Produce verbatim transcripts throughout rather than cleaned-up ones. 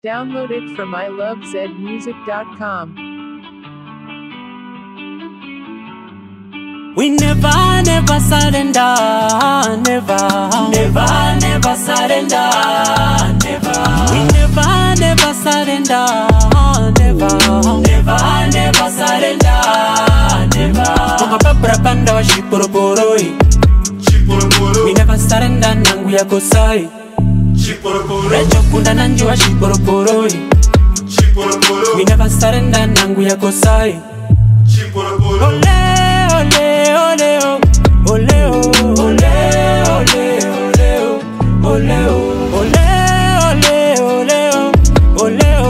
Download it from i love z music dot com. We never, never surrender, never, never, never surrender, never. We never, never surrender, never, never, never surrender, never. Konga papra panda wa shiporoporo, we never surrender, nangu ya kosai. Rejo kunda nanji wa shiporoporo, we never surrender, nangu ya kosai. Ole, ole, ole, ole, ole, ole, ole, ole, ole, ole, ole, ole,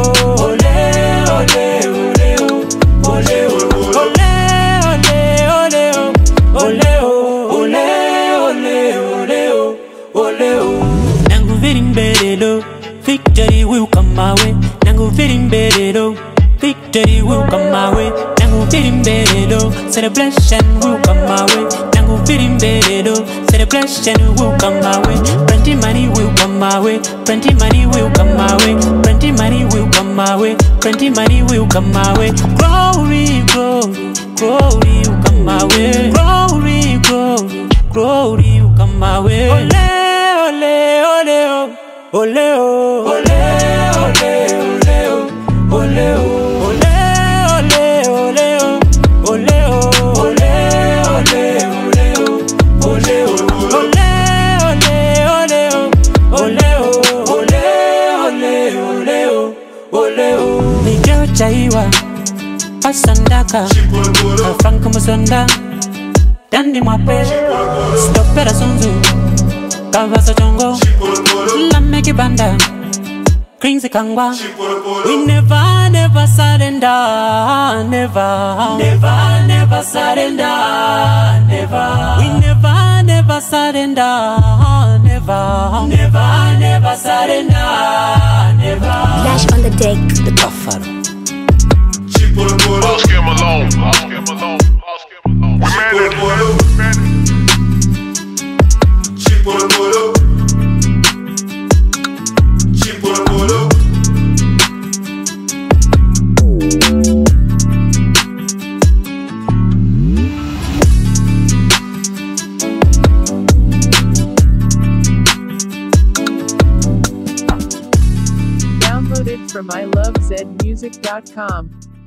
victory will come my way. Nangu feeling better, victory will come my way. Nangu feeling better, celebration will come my way. Nangu feeling better, celebration will come my way. Plenty money will come my way. Plenty money will come my way. Plenty money will come my way. Plenty money will come my way. Glory, glory, glory will come my way. Glory, glory, glory will come my way. Ole, ole, ole, ole, ole, ole, ole, ole, ole. Chaiwa Asandaka Frank Musonda Dandi Mwape Stopera Sunzu Kavasa Jongo Lameki Banda Kringsi Kangwa. We never, never surrender. Never, never, never surrender. Never. We never, never surrender. Never, never, never surrender. Never. Flash on the deck. The Buffalo. Boss him alone. Boss him alone. Boss him alone. We managed it. Chipolopolo. Chipolopolo. Download it from i love z music dot com.